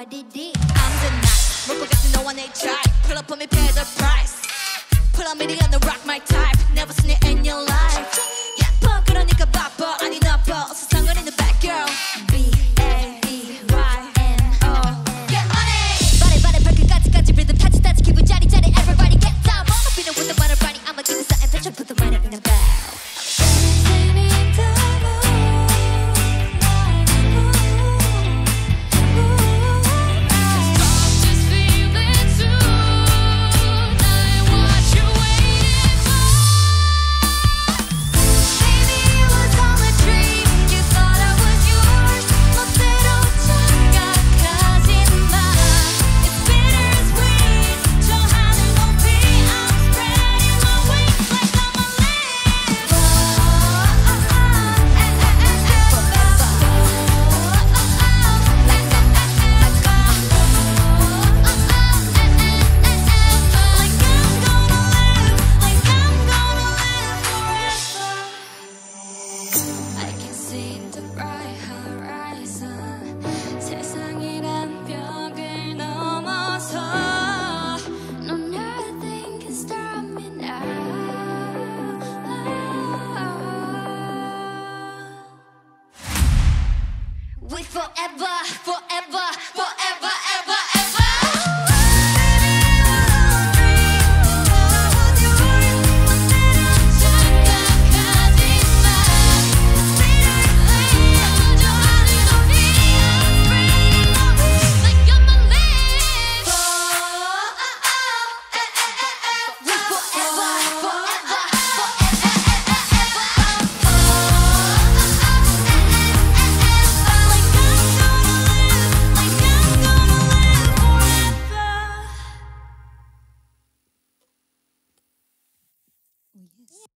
YDD. I'm the night. 물고 같은 너와 내 type. Pull up on me, pay the price. Pull on me, the on the rock my type. Never seen it in your life. 예뻐 그러니까 바빠 아니 나빠. 어서 상관있는 bad girl. B-A-B-Y-N-O. Get money. 바래 발끝까지 rhythm 타치 기분 짜릿짜릿. Everybody get down. Feeling with the butter bunny. I'ma give you something. Bitch, put the money in the bag. We forever, forever, forever, ever, ever. We forever.